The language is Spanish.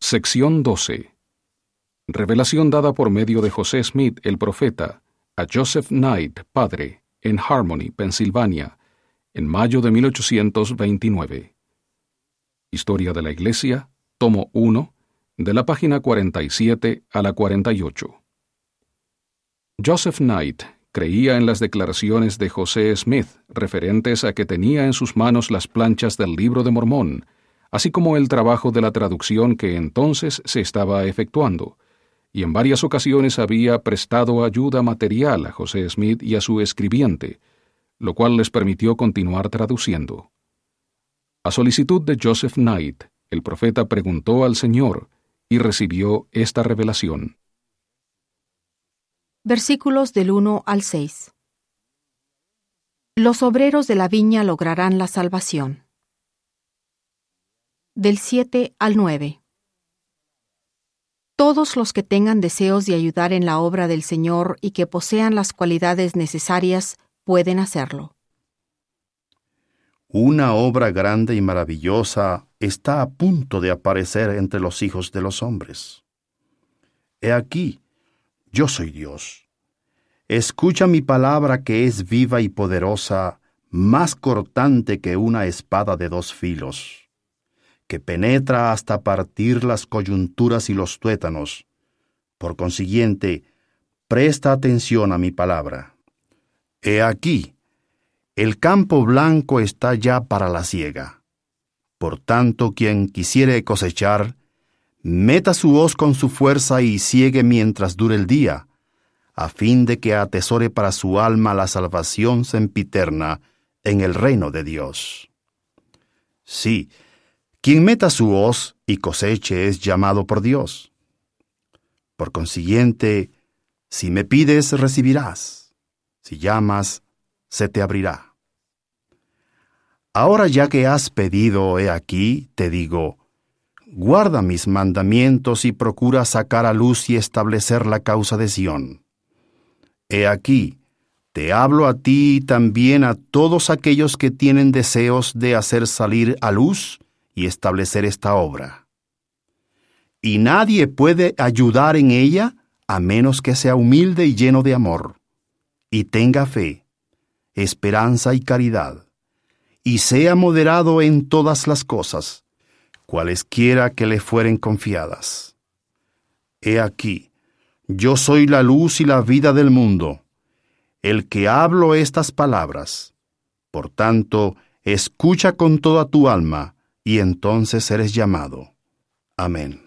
Sección 12. Revelación dada por medio de José Smith, el profeta, a Joseph Knight, padre, en Harmony, Pensilvania, en mayo de 1829. Historia de la Iglesia, tomo 1, de la página 47 a la 48. Joseph Knight creía en las declaraciones de José Smith referentes a que tenía en sus manos las planchas del Libro de Mormón, así como el trabajo de la traducción que entonces se estaba efectuando, y en varias ocasiones había prestado ayuda material a José Smith y a su escribiente, lo cual les permitió continuar traduciendo. A solicitud de Joseph Knight, el profeta preguntó al Señor y recibió esta revelación. Versículos del 1 al 6. Los obreros de la viña lograrán la salvación. Del 7 al 9. Todos los que tengan deseos de ayudar en la obra del Señor y que posean las cualidades necesarias pueden hacerlo. Una obra grande y maravillosa está a punto de aparecer entre los hijos de los hombres. He aquí, yo soy Dios. Escucha mi palabra que es viva y poderosa, más cortante que una espada de 2 filos, que penetra hasta partir las coyunturas y los tuétanos. Por consiguiente, presta atención a mi palabra. He aquí, el campo blanco está ya para la siega. Por tanto, quien quisiere cosechar, meta su hoz con su fuerza y siegue mientras dure el día, a fin de que atesore para su alma la salvación sempiterna en el reino de Dios. Sí, quien meta su hoz y coseche es llamado por Dios. Por consiguiente, si me pides, recibirás. Si llamas, se te abrirá. Ahora ya que has pedido, he aquí, te digo, guarda mis mandamientos y procura sacar a luz y establecer la causa de Sión. He aquí, te hablo a ti y también a todos aquellos que tienen deseos de hacer salir a luz y establecer esta obra. Y nadie puede ayudar en ella a menos que sea humilde y lleno de amor, y tenga fe, esperanza y caridad, y sea moderado en todas las cosas, cualesquiera que le fueren confiadas. He aquí, yo soy la luz y la vida del mundo, el que hablo estas palabras. Por tanto, escucha con toda tu alma, y entonces eres llamado. Amén.